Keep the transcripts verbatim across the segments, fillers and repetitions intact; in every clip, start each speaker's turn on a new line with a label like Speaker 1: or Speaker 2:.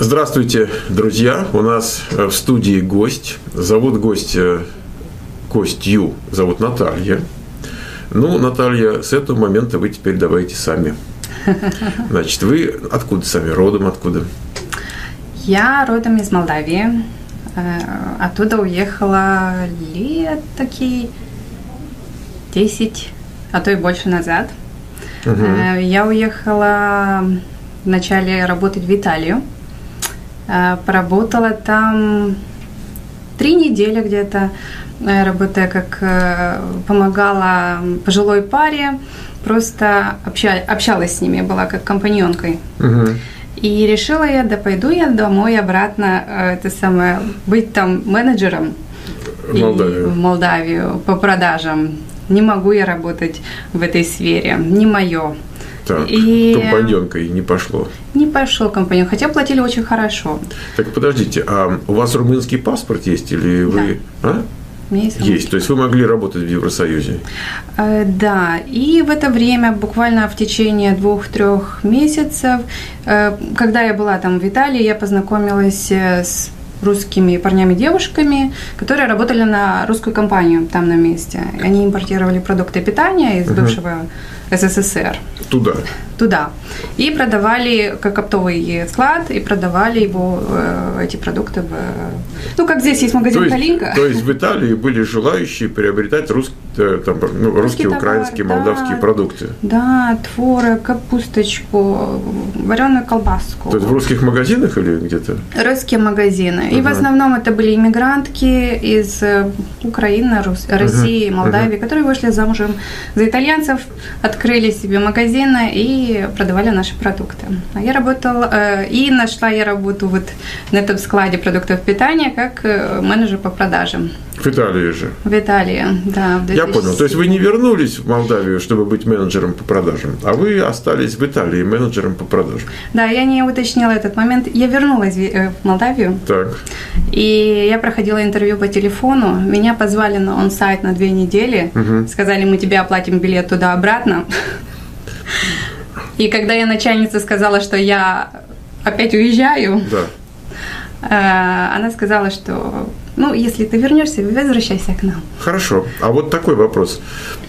Speaker 1: Здравствуйте, друзья! У нас в студии гость. Зовут гостя Костью, зовут Наталья. Ну, Наталья, с этого момента вы теперь давайте сами. Значит, вы откуда сами? Родом откуда?
Speaker 2: Я родом из Молдавии. Оттуда уехала лет такие десять, а то и больше назад. Угу. Я уехала вначале работать в Италию. Поработала там три недели где-то, работая как помогала пожилой паре, просто общалась, общалась с ними, была как компаньонкой. Угу. И решила я, да пойду я домой обратно, это самое, быть там менеджером в Молдавию. в Молдавию по продажам. Не могу я работать в этой сфере, не мое.
Speaker 1: Так,
Speaker 2: и
Speaker 1: компаньонкой не пошло.
Speaker 2: Не пошло компаньон, хотя платили очень хорошо.
Speaker 1: Так, подождите, а у вас румынский паспорт есть или вы...
Speaker 2: Да.
Speaker 1: А?
Speaker 2: У меня есть,
Speaker 1: есть, то есть вы могли работать в Евросоюзе?
Speaker 2: Э, да, и в это время, буквально в течение двух-трех месяцев, э, когда я была там в Италии, я познакомилась с русскими парнями и девушками, которые работали на русскую компанию там на месте. Они импортировали продукты питания из uh-huh. бывшего СССР.
Speaker 1: Туда?
Speaker 2: Туда. И продавали как оптовый склад, и продавали его, эти продукты в... Ну, как здесь есть магазин «Калинка».
Speaker 1: То есть в Италии были желающие приобретать рус... там, ну, русские, товар, украинские,
Speaker 2: да,
Speaker 1: молдавские продукты?
Speaker 2: Да, творог, капусточку, вареную колбаску.
Speaker 1: То есть в русских магазинах или где-то?
Speaker 2: Русские магазины.
Speaker 1: Uh-huh.
Speaker 2: И в основном это были иммигрантки из Украины, России, uh-huh. Молдавии, uh-huh. которые вышли замужем за итальянцев, открыли себе магазины и продавали наши продукты. А я работала, э, и нашла я работу вот на этом складе продуктов питания как менеджер по продажам.
Speaker 1: В Италии же?
Speaker 2: В Италии, да. В
Speaker 1: Я понял. То есть вы не вернулись в Молдавию, чтобы быть менеджером по продажам, а вы остались в Италии менеджером по продажам?
Speaker 2: Да, я не уточнила этот момент. Я вернулась в Молдавию.
Speaker 1: Так.
Speaker 2: И я проходила интервью по телефону. Меня позвали на он-сайт на две недели. Угу. Сказали, мы тебе оплатим билет туда-обратно. И когда я начальнице сказала, что я опять уезжаю, да. она сказала, что ну, если ты вернешься, возвращайся к нам.
Speaker 1: Хорошо. А вот такой вопрос.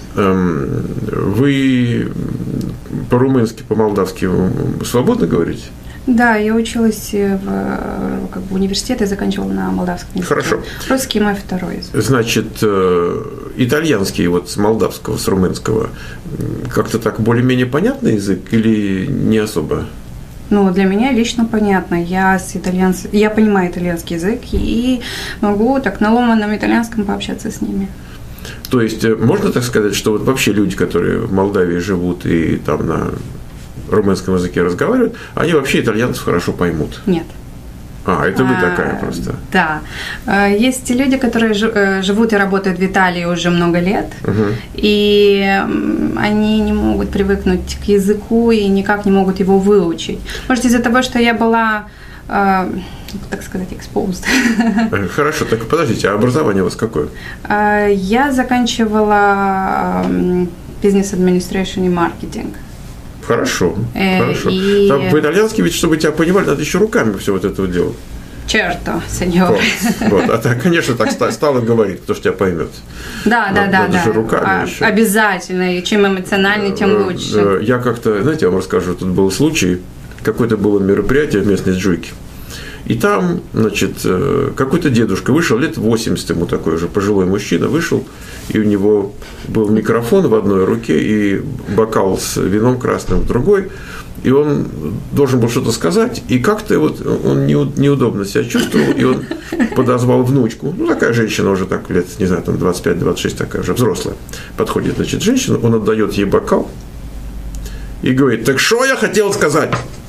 Speaker 1: Вы по-румынски, по-молдавски свободно говорите?
Speaker 2: Да, я училась в как бы, университете, заканчивала на молдавском языке.
Speaker 1: Хорошо.
Speaker 2: Русский мой второй язык.
Speaker 1: Значит, итальянский вот с молдавского, с румынского, как-то так более-менее понятный язык или не особо?
Speaker 2: Ну, для меня лично понятно. Я с итальянцем, я понимаю итальянский язык и могу так на ломаном итальянском пообщаться с ними.
Speaker 1: То есть можно так сказать, что вот вообще люди, которые в Молдавии живут и там на румынском языке разговаривают, они вообще итальянцев хорошо поймут?
Speaker 2: Нет.
Speaker 1: А, это вы такая а, просто.
Speaker 2: Да. Есть люди, которые живут и работают в Италии уже много лет, угу. и они не могут привыкнуть к языку и никак не могут его выучить. Может, из-за того, что я была, так сказать, exposed.
Speaker 1: Хорошо, так подождите, а образование у вас какое?
Speaker 2: Я заканчивала business administration и маркетинг.
Speaker 1: Хорошо,
Speaker 2: э,
Speaker 1: хорошо.
Speaker 2: И...
Speaker 1: Там по-итальянски, ведь, чтобы тебя понимали, надо еще руками все вот это вот делать.
Speaker 2: Черто, сеньор.
Speaker 1: Вот, вот. А так, конечно, так стало говорить, кто ж тебя поймет.
Speaker 2: Да,
Speaker 1: Но,
Speaker 2: да, да.
Speaker 1: Надо
Speaker 2: да.
Speaker 1: же руками
Speaker 2: а,
Speaker 1: еще.
Speaker 2: Обязательно, и чем эмоциональнее, тем лучше.
Speaker 1: Я как-то, знаете, я вам расскажу, тут был случай, какое-то было мероприятие в местной Джуйке. И там, значит, какой-то дедушка вышел, лет восемьдесят ему такой уже пожилой мужчина, вышел, и у него был микрофон в одной руке и бокал с вином красным в другой, и он должен был что-то сказать, и как-то вот он неудобно себя чувствовал, и он подозвал внучку, ну, такая женщина уже так лет, не знаю, там двадцать пять двадцать шесть, такая уже взрослая, подходит, значит, женщина, он отдает ей бокал и говорит: так что я хотел сказать?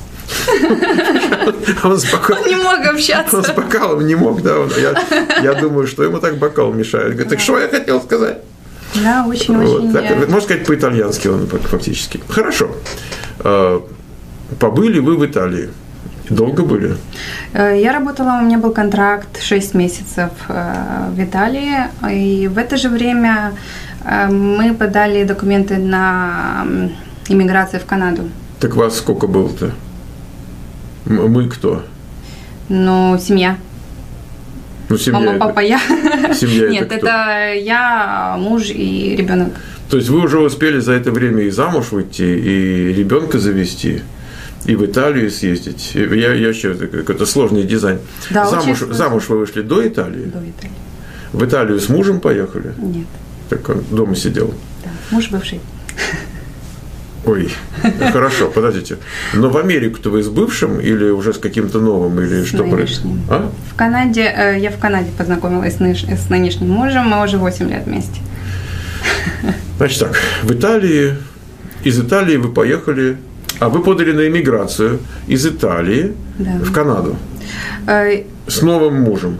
Speaker 1: Он, с бокалом,
Speaker 2: он не мог общаться.
Speaker 1: Он с бокалом не мог, да. Он, я, я думаю, что ему так бокал мешает. Говорит: так что я хотел сказать?
Speaker 2: Да, очень-очень.
Speaker 1: Вот, очень можно сказать, по-итальянски он фактически. Хорошо. Побыли вы в Италии. Долго были?
Speaker 2: Я работала, у меня был контракт шесть месяцев в Италии. И в это же время мы подали документы на иммиграцию в Канаду.
Speaker 1: Так вас сколько было-то? Мы кто?
Speaker 2: Ну, семья.
Speaker 1: Ну, семья
Speaker 2: Мама,
Speaker 1: это...
Speaker 2: папа, я.
Speaker 1: Семья
Speaker 2: Нет,
Speaker 1: это, кто?
Speaker 2: это я, муж и ребенок.
Speaker 1: То есть вы уже успели за это время и замуж выйти, и ребенка завести, и в Италию съездить. Я, я еще какой-то сложный дизайн.
Speaker 2: Да,
Speaker 1: замуж,
Speaker 2: очень
Speaker 1: замуж вы вышли до Италии?
Speaker 2: До Италии.
Speaker 1: В Италию с мужем поехали?
Speaker 2: Нет.
Speaker 1: Так он дома сидел?
Speaker 2: Да, муж бывший.
Speaker 1: Ой, хорошо, подождите. Но в Америку-то вы с бывшим или уже с каким-то новым? Или
Speaker 2: с
Speaker 1: что
Speaker 2: нынешним.
Speaker 1: А?
Speaker 2: В Канаде, я в Канаде познакомилась с нынешним мужем, мы уже восемь лет вместе.
Speaker 1: Значит так, в Италии, из Италии вы поехали, а вы подали на иммиграцию из Италии
Speaker 2: да.
Speaker 1: в Канаду с новым мужем.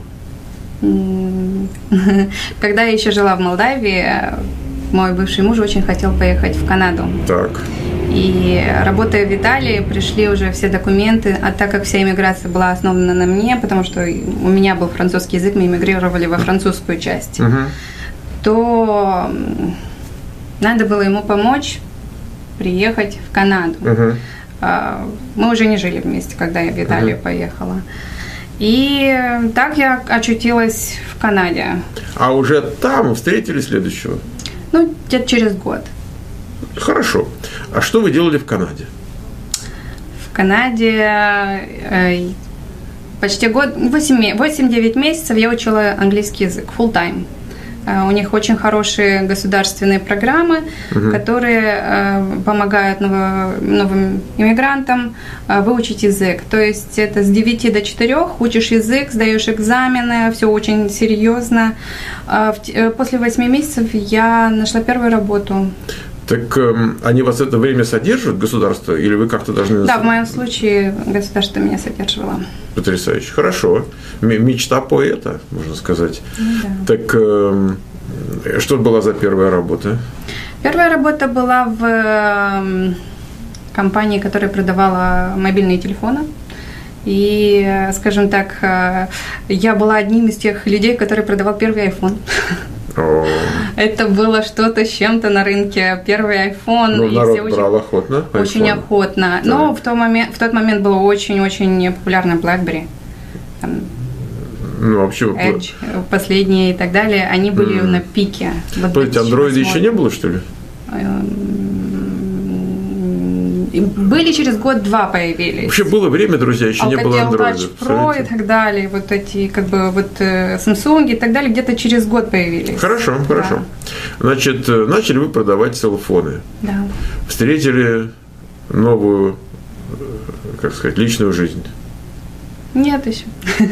Speaker 2: Когда я еще жила в Молдавии, мой бывший муж очень хотел поехать в Канаду.
Speaker 1: Так.
Speaker 2: И работая в Италии, пришли уже все документы, а так как вся иммиграция была основана на мне, потому что у меня был французский язык, мы эмигрировали во французскую часть, угу. то надо было ему помочь приехать в Канаду. Угу. Мы уже не жили вместе, когда я в Италию угу. поехала. И так я очутилась в Канаде.
Speaker 1: А уже там встретили следующего?
Speaker 2: Ну, где-то через год.
Speaker 1: Хорошо. А что вы делали в Канаде?
Speaker 2: В Канаде э, почти год, восемь-девять месяцев я учила английский язык, full time. Э, у них очень хорошие государственные программы, угу. которые э, помогают ново, новым иммигрантам э, выучить язык. То есть это с девяти до четырёх учишь язык, сдаешь экзамены, все очень серьезно. Э, в, после восьми месяцев я нашла первую работу.
Speaker 1: Так э, они вас это время содержат, государство, или вы как-то должны...
Speaker 2: Да, в моем случае государство меня содерживало.
Speaker 1: Потрясающе. Хорошо. М- мечта поэта, можно сказать.
Speaker 2: Да.
Speaker 1: Так э, что была за первая работа?
Speaker 2: Первая работа была в э, компании, которая продавала мобильные телефоны. И, скажем так, э, я была одним из тех людей, который продавал первый iPhone.
Speaker 1: О.
Speaker 2: Это было что-то с чем-то на рынке. Первый iPhone.
Speaker 1: Ну,
Speaker 2: и
Speaker 1: народ
Speaker 2: все
Speaker 1: брал
Speaker 2: очень,
Speaker 1: охотно.
Speaker 2: Очень охотно. Да. Но в тот, момент, в тот момент было очень-очень популярно BlackBerry. Там,
Speaker 1: ну, вообще...
Speaker 2: Edge, последние и так далее. Они были mm. на пике.
Speaker 1: То есть андроида еще не было, что ли?
Speaker 2: Были через год-два появились.
Speaker 1: Вообще было время, друзья, еще
Speaker 2: Alcatel
Speaker 1: не было андроидов.
Speaker 2: Touch Pro и так далее, вот эти, как бы, вот Samsung и так далее, где-то через год появились.
Speaker 1: Хорошо, да. Хорошо. Значит, начали вы продавать селфоны.
Speaker 2: Да.
Speaker 1: Встретили новую, как сказать, личную жизнь.
Speaker 2: Нет еще.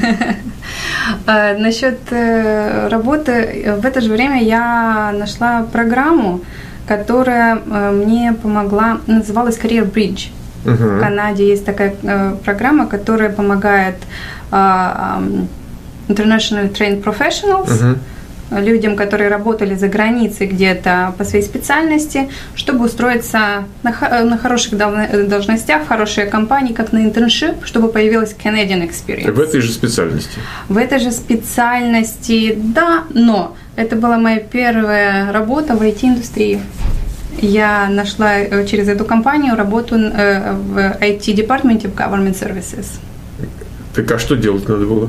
Speaker 2: Насчет работы, в это же время я нашла программу, которая мне помогла, называлась Career Bridge. Uh-huh. В Канаде есть такая э, программа, которая помогает э, э, International Trained Professionals, uh-huh. людям, которые работали за границей где-то по своей специальности, чтобы устроиться на, на хороших должностях, в хорошие компании, как на internship, чтобы появилась Canadian Experience.
Speaker 1: В этой же специальности? В
Speaker 2: этой же специальности, да, но это была моя первая работа в ай ти-индустрии. Я нашла через эту компанию работу в ай ти-департаменте в Government Services.
Speaker 1: Так а что делать надо было?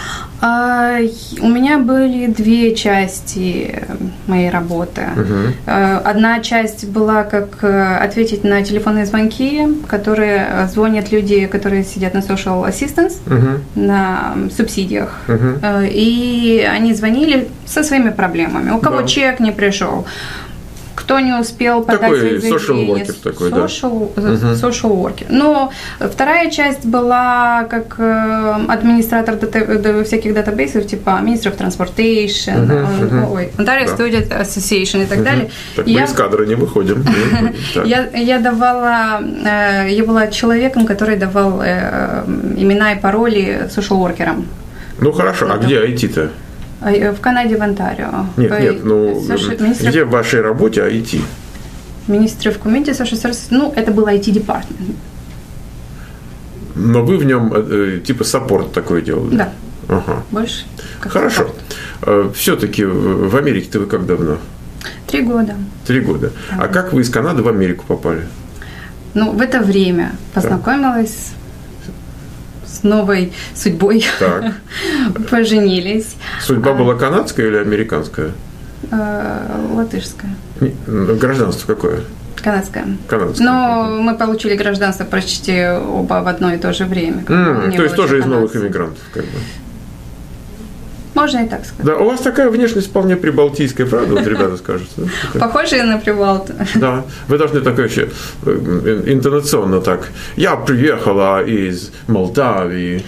Speaker 2: У меня были две части моей работы. Uh-huh. Одна часть была как ответить на телефонные звонки, которые звонят люди, которые сидят на social assistance, uh-huh. на субсидиях. Uh-huh. И они звонили со своими проблемами. У кого да. чек не пришел, кто не успел подать
Speaker 1: такой social worker такой,
Speaker 2: social,
Speaker 1: да.
Speaker 2: social worker. Но вторая часть была как администратор дата, всяких датабейсов, типа Ministry of Transportation, uh-huh, uh-huh. ой, Ontario да. Student Association и так uh-huh. далее.
Speaker 1: Так мы я, из кадра не выходим.
Speaker 2: я, я давала, я была человеком, который давал имена и пароли social-workerам.
Speaker 1: Ну хорошо, а где ай ти-то?
Speaker 2: В Канаде, в Онтарио.
Speaker 1: Нет, По, нет, ну, министр... где в вашей работе ай ти?
Speaker 2: Ministry of Community Social Services, ну, это был ай ти-департмент.
Speaker 1: Но вы в нем э, типа саппорт такой делали?
Speaker 2: Да.
Speaker 1: Ага.
Speaker 2: Больше.
Speaker 1: Хорошо. Э, все-таки в Америке-то вы как давно?
Speaker 2: Три года.
Speaker 1: Три года. Да. А как вы из Канады в Америку попали?
Speaker 2: Ну, в это время познакомилась да. с новой судьбой поженились.
Speaker 1: Судьба была канадская или американская?
Speaker 2: Латышская.
Speaker 1: Гражданство какое?
Speaker 2: Канадская.
Speaker 1: Канадская.
Speaker 2: Но мы получили гражданство почти оба в одно и то же время.
Speaker 1: Mm, то есть тоже из новых иммигрантов, как бы.
Speaker 2: Можно и так сказать.
Speaker 1: Да, у вас такая внешность вполне прибалтийская, правда, вот ребята скажут? Да?
Speaker 2: Похожие на прибалт.
Speaker 1: Да, вы должны так вообще интонационно так. Я приехала из Молдавии.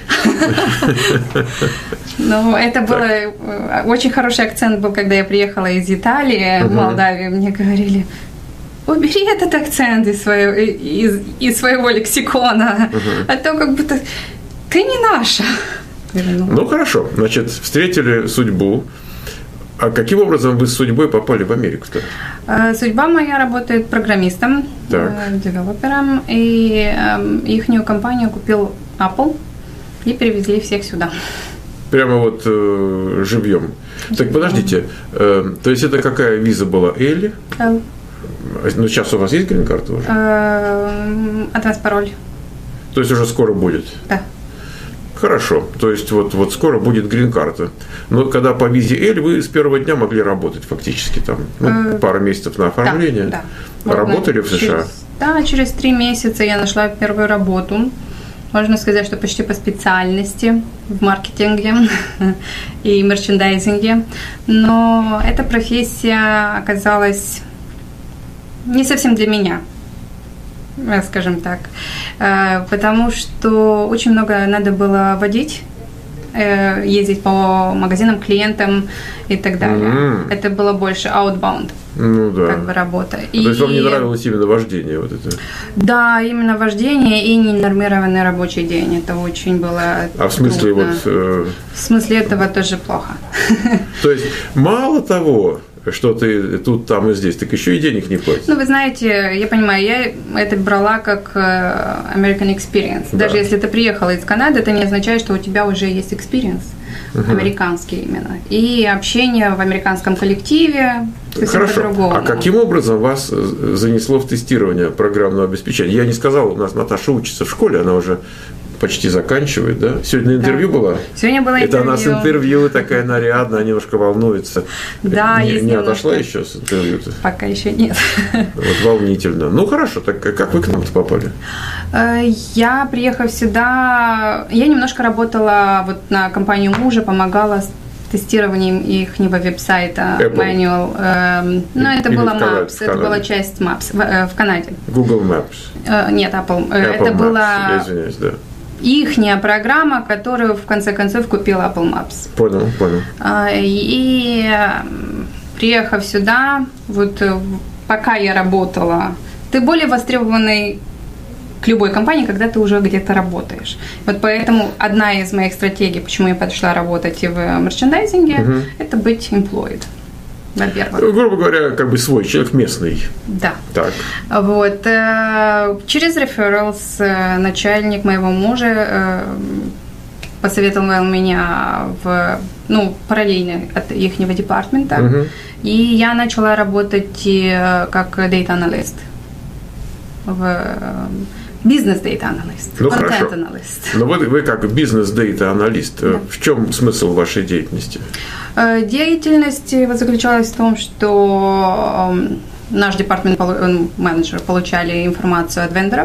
Speaker 2: Ну, это было... Очень хороший акцент был, когда я приехала из Италии в Молдавию. Мне говорили... Убери этот акцент из своего, из, из своего лексикона, uh-huh. а то как будто ты не наша.
Speaker 1: Ну, ну хорошо, значит, встретили судьбу. А каким образом вы с судьбой попали в Америку-то?
Speaker 2: Судьба моя работает программистом, так. девелопером, и э, ихнюю компанию купил Apple и перевезли всех сюда.
Speaker 1: Прямо вот э, живьем. Так подождите, э, то есть это какая виза была? Элли?
Speaker 2: Л.
Speaker 1: Ну, сейчас у вас есть грин-карта уже?
Speaker 2: От вас пароль.
Speaker 1: То есть уже скоро будет?
Speaker 2: Да.
Speaker 1: Хорошо. То есть вот, вот скоро будет грин-карта. Но когда по визе L, вы с первого дня могли работать фактически там. Ну, пару месяцев на оформление.
Speaker 2: Да, да.
Speaker 1: Работали в США?
Speaker 2: Через, да, через три месяца я нашла первую работу. Можно сказать, что почти по специальности в маркетинге и мерчендайзинге. Но эта профессия оказалась не совсем для меня, скажем так, потому что очень много надо было водить, ездить по магазинам, клиентам и так далее. Mm-hmm. Это было больше outbound,
Speaker 1: ну, да.
Speaker 2: как бы работа.
Speaker 1: То и... есть вам не нравилось именно вождение вот это?
Speaker 2: Да, именно вождение и ненормированный рабочий день. Это очень было
Speaker 1: А в смысле
Speaker 2: трудно.
Speaker 1: вот... Э...
Speaker 2: В смысле этого тоже плохо.
Speaker 1: То есть мало того, что ты тут, там и здесь, так еще и денег не платишь.
Speaker 2: Ну, вы знаете, я понимаю, я это брала как American experience. Да. Даже если ты приехала из Канады, это не означает, что у тебя уже есть experience, uh-huh. американский именно. И общение в американском коллективе совсем по-другому.
Speaker 1: А каким образом вас занесло в тестирование программного обеспечения? Я не сказал, у нас Наташа учится в школе, она уже почти заканчивает, да? Сегодня интервью да. было?
Speaker 2: Сегодня было интервью.
Speaker 1: Это она с интервью такая нарядная, немножко волнуется.
Speaker 2: Да,
Speaker 1: не,
Speaker 2: есть
Speaker 1: не
Speaker 2: немножко.
Speaker 1: Отошла еще с интервью-то?
Speaker 2: Пока еще нет.
Speaker 1: Вот волнительно. Ну, хорошо, так как вы к нам-то попали?
Speaker 2: Я, приехав сюда, я немножко работала вот на компанию мужа, помогала с тестированием их веб-сайта, manual. Э, но это
Speaker 1: Или
Speaker 2: было
Speaker 1: в Канаде,
Speaker 2: Maps, это была часть Maps в, э, в Канаде.
Speaker 1: Google Maps?
Speaker 2: Э, нет, Apple.
Speaker 1: Apple
Speaker 2: это
Speaker 1: Maps.
Speaker 2: была
Speaker 1: Я извиняюсь, да.
Speaker 2: ихняя программа, которую в конце концов купил Apple Maps.
Speaker 1: Понял, понял.
Speaker 2: И приехав сюда, вот пока я работала, ты более востребованный к любой компании, когда ты уже где-то работаешь. Вот поэтому одна из моих стратегий, почему я подошла работать в мерчендайзинге, uh-huh. это быть employed. Во-первых.
Speaker 1: Грубо говоря, как бы свой человек местный.
Speaker 2: Да.
Speaker 1: Так.
Speaker 2: Вот. Через referrals начальник моего мужа посоветовал меня в, ну, параллельно от ихнего департамента. Uh-huh. И я начала работать как data analyst. В бизнес-дейта аналист,
Speaker 1: ну,
Speaker 2: контент-аналист.
Speaker 1: Но вы, вы как бизнес-дейта аналист, да. В чем смысл вашей деятельности?
Speaker 2: Деятельность заключалась в том, что наш департамент менеджер получали информацию от вендоров,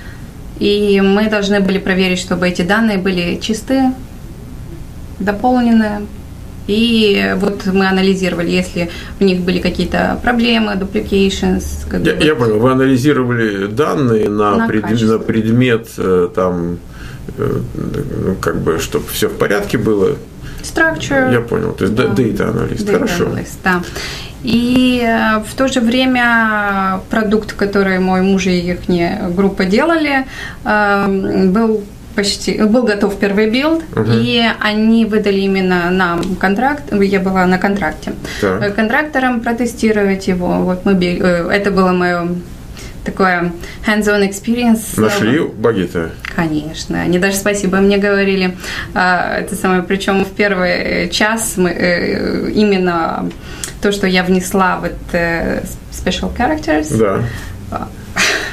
Speaker 2: и мы должны были проверить, чтобы эти данные были чистые, дополненные. И вот мы анализировали, если у них были какие-то проблемы, duplications. Как
Speaker 1: я,
Speaker 2: бы.
Speaker 1: я понял, вы анализировали данные на,
Speaker 2: на,
Speaker 1: пред, на предмет, там, ну, как бы, чтобы все в порядке было.
Speaker 2: Structure.
Speaker 1: Я понял, то есть да, data аналист,
Speaker 2: data
Speaker 1: хорошо.
Speaker 2: Analyst, да. И в то же время продукт, который мой муж и их группа делали, был почти был готов первый билд, uh-huh. и они выдали именно нам контракт. Я была на контракте. Так. Контрактором протестировать его. Вот мы это было мое такое hands-on experience.
Speaker 1: Нашли баги-то?
Speaker 2: Конечно. Они даже спасибо мне говорили. Это самое, причем в первый час мы именно то, что я внесла вот special characters.
Speaker 1: Да.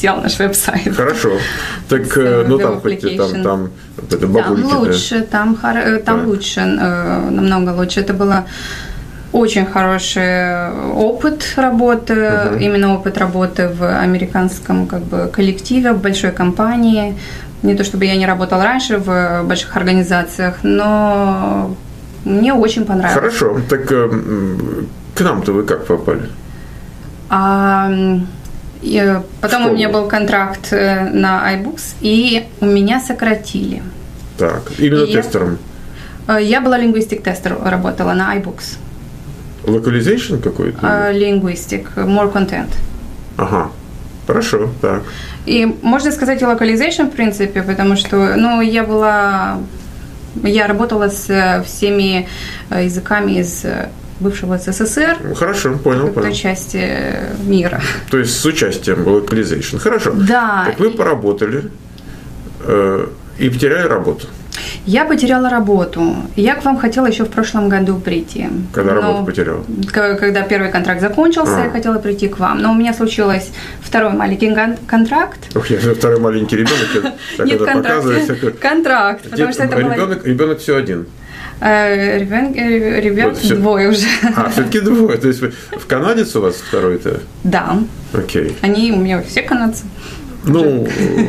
Speaker 2: взлетел наш веб-сайт.
Speaker 1: Хорошо. Так, ну там хоть там, там это бабульки.
Speaker 2: Там лучше, там, там да. лучше, намного лучше. Это было очень хороший опыт работы, uh-huh. именно опыт работы в американском как бы коллективе, в большой компании. Не то чтобы я не работала раньше в больших организациях, но мне очень понравилось.
Speaker 1: Хорошо. Так к нам-то вы как попали?
Speaker 2: А, и потом у меня был контракт на iBooks, и у меня сократили.
Speaker 1: Так, именно и тестером?
Speaker 2: Я, я была лингвистик тестер, работала на iBooks.
Speaker 1: Localization какой-то?
Speaker 2: Linguistic, more content.
Speaker 1: Ага, хорошо, так.
Speaker 2: И можно сказать и localization, в принципе, потому что, ну, я была, я работала с всеми языками из бывшего СССР.
Speaker 1: Хорошо, понял,
Speaker 2: в той части мира.
Speaker 1: То есть с участием localization. Хорошо.
Speaker 2: Да.
Speaker 1: Так вы поработали э, и потеряли работу.
Speaker 2: Я потеряла работу. Я к вам хотела еще в прошлом году прийти.
Speaker 1: Когда но, работу потеряла?
Speaker 2: Когда первый контракт закончился, а. я хотела прийти к вам. Но у меня случилось второй маленький контракт.
Speaker 1: Ох, я же второй маленький ребенок.
Speaker 2: Нет, контракт. Контракт, потому что это
Speaker 1: ребенок, ребенок все один.
Speaker 2: Ребят, ребят вот двое уже.
Speaker 1: А, все-таки двое. То есть в канадец у вас второй-то?
Speaker 2: Да.
Speaker 1: Окей.
Speaker 2: Они у меня все канадцы.
Speaker 1: Ну,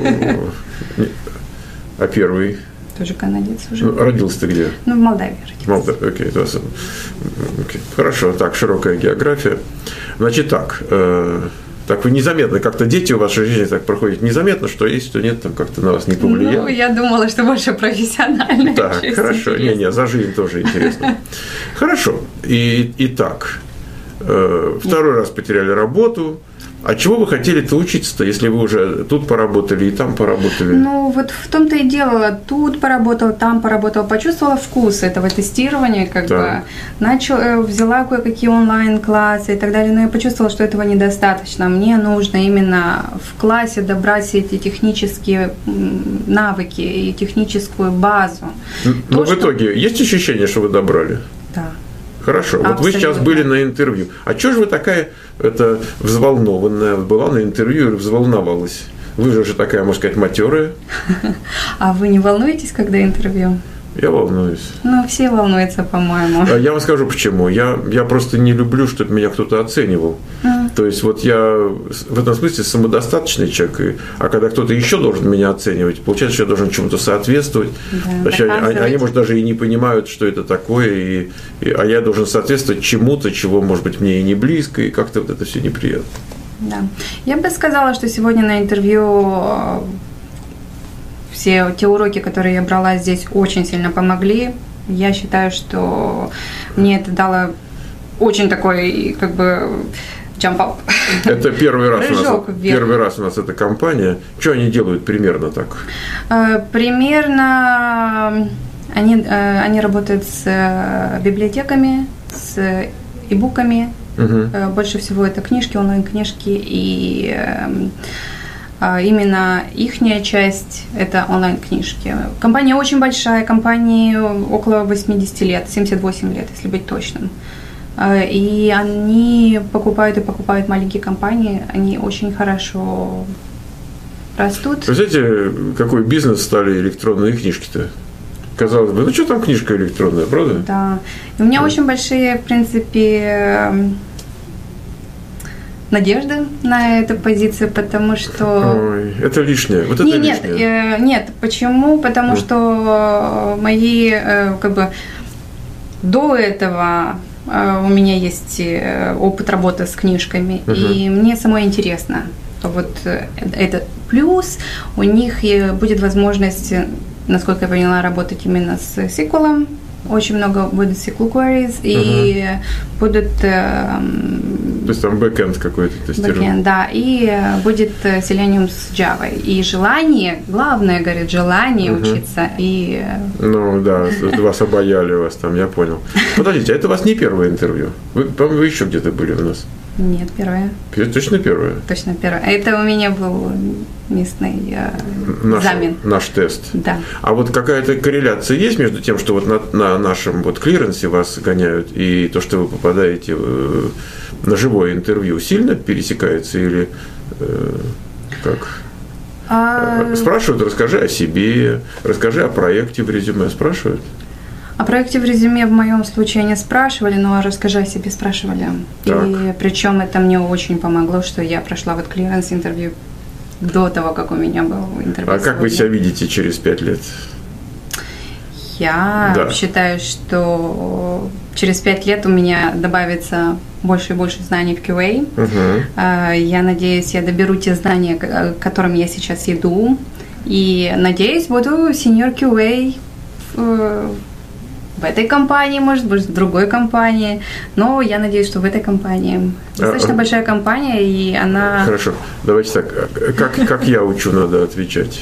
Speaker 1: а первый?
Speaker 2: Тоже канадец уже.
Speaker 1: Ну, родился ты где?
Speaker 2: Ну, в Молдавии родился.
Speaker 1: Молдавия, окей. Okay. Okay. Хорошо, так, широкая география. Значит так, э, так вы незаметно, как-то дети у вашей жизни так проходят незаметно, что есть, что нет, там как-то на вас не повлияло.
Speaker 2: Ну, я думала, что больше профессионально.
Speaker 1: Так, хорошо. Не-не, за жизнь тоже интересно. Хорошо. И, и так, э, второй раз потеряли работу. А чего вы хотели-то учиться-то, если вы уже тут поработали и там поработали?
Speaker 2: Ну, вот в том-то и дело. Тут поработала, там поработала. Почувствовала вкус этого тестирования, как да. бы. Начала, взяла кое-какие онлайн-классы и так далее. Но я почувствовала, что этого недостаточно. Мне нужно именно в классе добрать все эти технические навыки и техническую базу.
Speaker 1: Но
Speaker 2: То,
Speaker 1: в
Speaker 2: что...
Speaker 1: итоге есть ощущение, что вы добрали?
Speaker 2: Да.
Speaker 1: Хорошо.
Speaker 2: Абсолютно.
Speaker 1: Вот вы сейчас были на интервью. А чего же вы такая это, взволнованная? Была на интервью и взволновалась? Вы же уже такая, можно сказать, матерая.
Speaker 2: А вы не волнуетесь, когда интервью?
Speaker 1: Я волнуюсь.
Speaker 2: Ну, все волнуются, по-моему.
Speaker 1: Я вам скажу почему. Я, я просто не люблю, чтобы меня кто-то оценивал. Mm. То есть вот я в этом смысле самодостаточный человек, и, а когда кто-то еще должен меня оценивать, получается, что я должен чему-то соответствовать. Да, Значит, они, они, может, даже и не понимают, что это такое, и, и, а я должен соответствовать чему-то, чего, может быть, мне и не близко, и как-то вот это все неприятно.
Speaker 2: Да. Я бы сказала, что сегодня на интервью все те уроки, которые я брала здесь, очень сильно помогли. Я считаю, что мне это дало очень такой, как бы, jump up.
Speaker 1: Это первый раз, у нас, первый раз у нас эта компания. Что они делают примерно так?
Speaker 2: Примерно они, они работают с библиотеками, с e-буками. Угу. Больше всего это книжки, онлайн-книжки, и именно ихняя часть – это онлайн-книжки. Компания очень большая, компании около восемьдесят лет, семьдесят восемь лет, если быть точным. И они покупают и покупают маленькие компании, они очень хорошо растут.
Speaker 1: Вы знаете, какой бизнес стали электронные книжки-то? Казалось бы, ну что там книжка электронная, правда?
Speaker 2: Да. И у меня да. очень большие, в принципе, надежды на эту позицию, потому что...
Speaker 1: Ой, это лишнее. Вот это
Speaker 2: не,
Speaker 1: лишнее.
Speaker 2: Нет, э, нет, почему? Потому mm. что мои, э, как бы, до этого э, у меня есть опыт работы с книжками, uh-huh. и мне самой интересно. Вот это плюс, у них будет возможность, насколько я поняла, работать именно с эс ку эль. Очень много будет эс ку эль queries, и uh-huh. будут... Э,
Speaker 1: То есть там бэкэнд какой-то тестирование.
Speaker 2: Бэкэнд, да, и будет Selenium с Java. И желание, главное, говорит, желание uh-huh. учиться. И...
Speaker 1: Ну да, вас обаяли вас там, я понял. Подождите, а это у вас не первое интервью? Вы, по-моему, вы еще где-то были у нас?
Speaker 2: Нет, первое.
Speaker 1: Точно первое?
Speaker 2: Точно первое. Это у меня был местный э,
Speaker 1: наш,
Speaker 2: экзамен.
Speaker 1: Наш тест.
Speaker 2: Да.
Speaker 1: А вот какая-то корреляция есть между тем, что вот на, на нашем вот клиренсе вас гоняют, и то, что вы попадаете в, на живое интервью, сильно пересекается или... Э... Как?
Speaker 2: А...
Speaker 1: Спрашивают, расскажи о себе, расскажи о проекте в резюме. Спрашивают?
Speaker 2: О проекте в резюме в моем случае не спрашивали, но расскажи о себе спрашивали.
Speaker 1: Так.
Speaker 2: И причем это мне очень помогло, что я прошла вот клиренс-интервью до того, как у меня был интервью.
Speaker 1: А как вы себя видите через пять лет?
Speaker 2: Я
Speaker 1: да.
Speaker 2: считаю, что через пять лет у меня добавится больше и больше знаний в кью эй.
Speaker 1: Угу.
Speaker 2: Я надеюсь, я доберу те знания, к которым я сейчас иду. И надеюсь, буду сеньор кью эй в, в этой компании, может быть, в другой компании. Но я надеюсь, что в этой компании. Достаточно а, большая компания, и она...
Speaker 1: Хорошо. Давайте так. Как, как я учу, надо отвечать.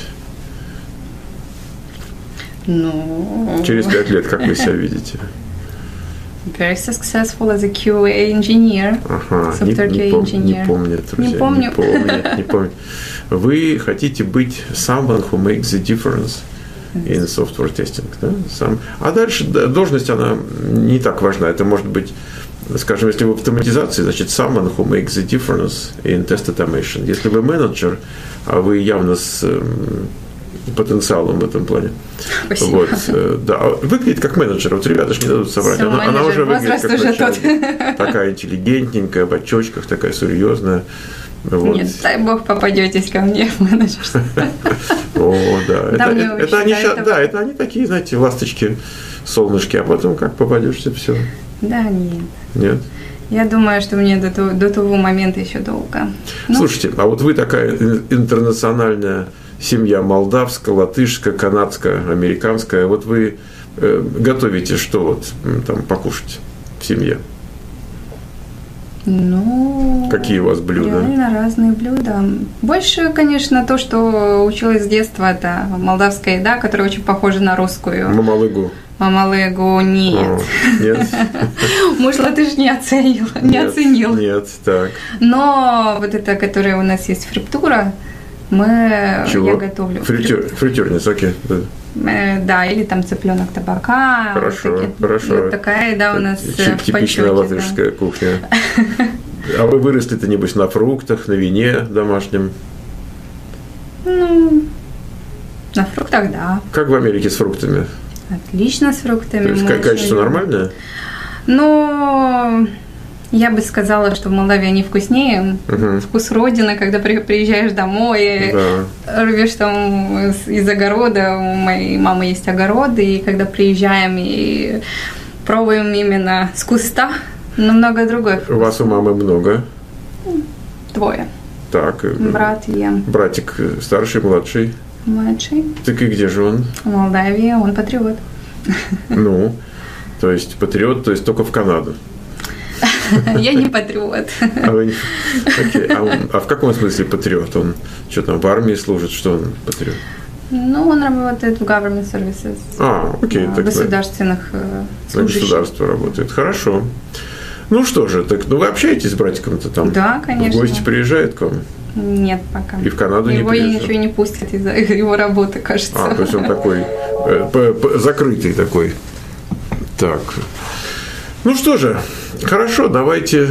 Speaker 2: Ну...
Speaker 1: Через пять лет, как вы себя видите?
Speaker 2: Very successful as a кью эй engineer.
Speaker 1: Ага,
Speaker 2: Software
Speaker 1: не,
Speaker 2: кью эй
Speaker 1: не, пом-
Speaker 2: engineer.
Speaker 1: не помнят, друзья.
Speaker 2: Не помню.
Speaker 1: Не помнят, не помнят. Вы хотите быть someone who makes the difference in software testing, да? Сам. А дальше да, должность, она не так важна. Это может быть, скажем, если вы в автоматизации, значит, someone who makes the difference in test automation. Если вы менеджер, а вы явно с потенциалом в этом плане.
Speaker 2: Спасибо.
Speaker 1: Вот, да. Выглядит как менеджер. Вот ребята же не дадут соврать. Она, она уже выглядит как начальник. Такая интеллигентненькая, в очочках, такая серьезная. Вот.
Speaker 2: Нет, дай бог попадетесь ко мне в менеджерство.
Speaker 1: О, да. Это,
Speaker 2: да,
Speaker 1: это, это, они, это... да, это они такие, знаете, ласточки, солнышки, а потом как попадешься, все.
Speaker 2: Да, нет.
Speaker 1: Нет?
Speaker 2: Я думаю, что мне до того, до того момента еще долго.
Speaker 1: Ну, слушайте, а вот вы такая интернациональная семья молдавская, латышская, канадская, американская. Вот вы э, готовите что вот там покушать в семье?
Speaker 2: Ну,
Speaker 1: какие у вас блюда?
Speaker 2: Реально разные блюда. Больше, конечно, то, что училась с детства, это молдавская еда, которая очень похожа на русскую.
Speaker 1: Мамалыгу.
Speaker 2: Мамалыгу нет.
Speaker 1: О, нет?
Speaker 2: Может, латыш не оценил. Не
Speaker 1: нет,
Speaker 2: оценил.
Speaker 1: Нет, так.
Speaker 2: Но вот это, которая у нас есть фриптура, мы,
Speaker 1: Чего?
Speaker 2: я готовлю.
Speaker 1: Фритюр, фритюрниц, окей. Да.
Speaker 2: Э, да, или там цыпленок табака.
Speaker 1: Хорошо,
Speaker 2: вот такие,
Speaker 1: хорошо.
Speaker 2: Вот такая еда у нас
Speaker 1: Тип,
Speaker 2: в
Speaker 1: типичная
Speaker 2: почёте,
Speaker 1: латышская
Speaker 2: да.
Speaker 1: кухня. А вы выросли-то, небось, на фруктах, на вине домашнем?
Speaker 2: Ну, на фруктах, да.
Speaker 1: Как в Америке с фруктами?
Speaker 2: Отлично с фруктами.
Speaker 1: То есть
Speaker 2: Мы
Speaker 1: качество
Speaker 2: очень...
Speaker 1: нормальное?
Speaker 2: Ну, я бы сказала, что в Молдавии они вкуснее.
Speaker 1: Угу.
Speaker 2: Вкус родины, когда приезжаешь домой, да. рвешь там из огорода. У моей мамы есть огород, и когда приезжаем и пробуем именно с куста, намного другой вкус.
Speaker 1: У вас у мамы много?
Speaker 2: Двое.
Speaker 1: Так.
Speaker 2: Брат и я.
Speaker 1: Братик старший, младший?
Speaker 2: Младший.
Speaker 1: Так и где же он?
Speaker 2: В Молдавии, он патриот.
Speaker 1: Ну, то есть патриот, то есть только в Канаду.
Speaker 2: Я не патриот.
Speaker 1: А, вы... okay. а, он... а в каком смысле патриот? Он что там, в армии служит? Что он патриот?
Speaker 2: Ну, он работает в government services.
Speaker 1: А, окей.
Speaker 2: В
Speaker 1: так
Speaker 2: государственных
Speaker 1: на
Speaker 2: служащих.
Speaker 1: государство работает. Хорошо. Ну что же, так ну вы общаетесь с братиком-то там?
Speaker 2: Да, конечно.
Speaker 1: В гости приезжает к вам?
Speaker 2: Нет, пока.
Speaker 1: И в Канаду
Speaker 2: его
Speaker 1: не приезжает?
Speaker 2: Его ничего не пустят из-за его работы, кажется.
Speaker 1: А, то есть он такой э, закрытый такой. Так. Ну что же, хорошо, давайте,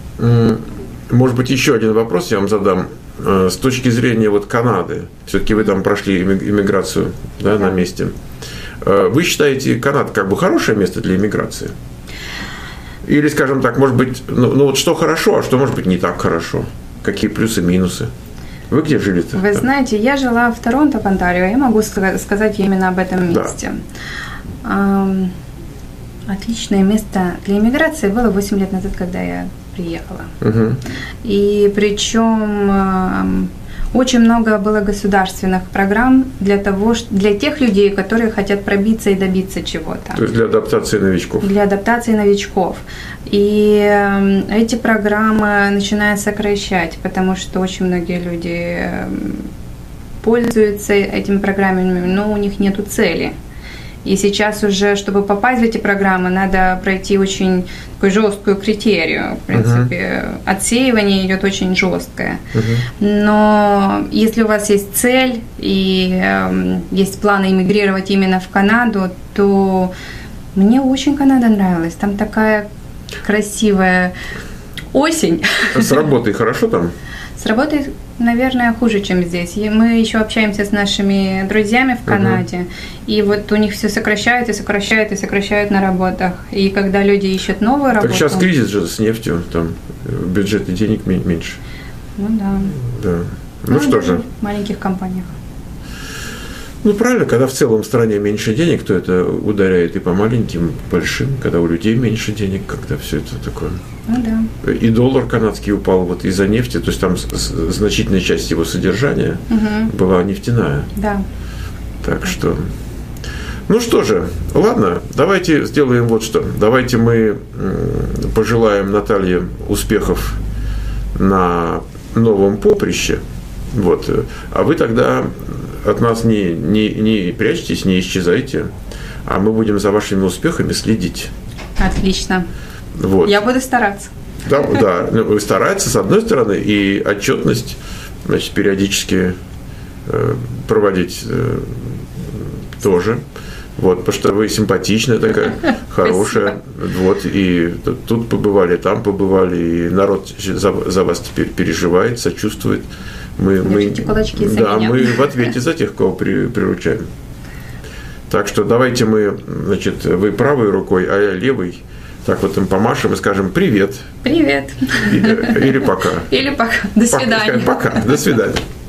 Speaker 1: может быть, еще один вопрос я вам задам. С точки зрения вот Канады, все-таки вы там прошли иммиграцию, да, да. на месте. Вы считаете Канада как бы хорошее место для иммиграции? Или, скажем так, может быть, ну, ну вот что хорошо, а что может быть не так хорошо? Какие плюсы, минусы? Вы где жили-то?
Speaker 2: Вы знаете, я жила в Торонто, в Онтарио, я могу сказать именно об этом месте. Да. Отличное место для иммиграции было восемь лет назад, когда я приехала. Угу. И причем очень много было государственных программ для того, для тех людей, которые хотят пробиться и добиться чего-то.
Speaker 1: То есть для адаптации новичков.
Speaker 2: Для адаптации новичков. И эти программы начинают сокращать, потому что очень многие люди пользуются этими программами, но у них нету цели. И сейчас уже, чтобы попасть в эти программы, надо пройти очень такую жесткую критерию. В принципе, uh-huh. отсеивание идет очень жесткое. Uh-huh. Но если у вас есть цель и э, есть планы эмигрировать именно в Канаду, то мне очень Канада нравилась. Там такая красивая осень.
Speaker 1: А с работой хорошо там?
Speaker 2: С работой наверное, хуже, чем здесь. И мы еще общаемся с нашими друзьями в Канаде, uh-huh. и вот у них все сокращают и сокращают и сокращают на работах. И когда люди ищут новую работу...
Speaker 1: Так сейчас кризис же с нефтью, там бюджет и денег меньше.
Speaker 2: Ну да.
Speaker 1: Да. Ну, ну что же.
Speaker 2: В маленьких компаниях.
Speaker 1: Ну, правильно, когда в целом в стране меньше денег, то это ударяет и по маленьким, большим. Когда у людей меньше денег, когда все это такое.
Speaker 2: Ну, да.
Speaker 1: И доллар канадский упал вот из-за нефти, то есть там значительная часть его содержания угу. была нефтяная.
Speaker 2: Да.
Speaker 1: Так что... Ну что же, ладно, давайте сделаем вот что. Давайте мы пожелаем Наталье успехов на новом поприще. Вот. А вы тогда... От нас не, не, не прячьтесь, не исчезайте, а мы будем за вашими успехами следить.
Speaker 2: Отлично.
Speaker 1: Вот.
Speaker 2: Я буду стараться.
Speaker 1: Да, да. Вы стараться, с одной стороны, и отчетность, значит, периодически э, проводить э, тоже. Вот, потому что вы симпатичная такая, хорошая. Вот, и тут побывали, там побывали, и народ за, за вас теперь переживает, сочувствует. Мы, мы,
Speaker 2: кулачки за
Speaker 1: да,
Speaker 2: меня.
Speaker 1: мы в ответе за тех, кого при, приручаем. Так что давайте мы, значит, вы правой рукой, а я левой, так вот им помашем и скажем «привет».
Speaker 2: Привет.
Speaker 1: Или, или «пока».
Speaker 2: Или «пока». До свидания.
Speaker 1: Пока. Пока. До свидания.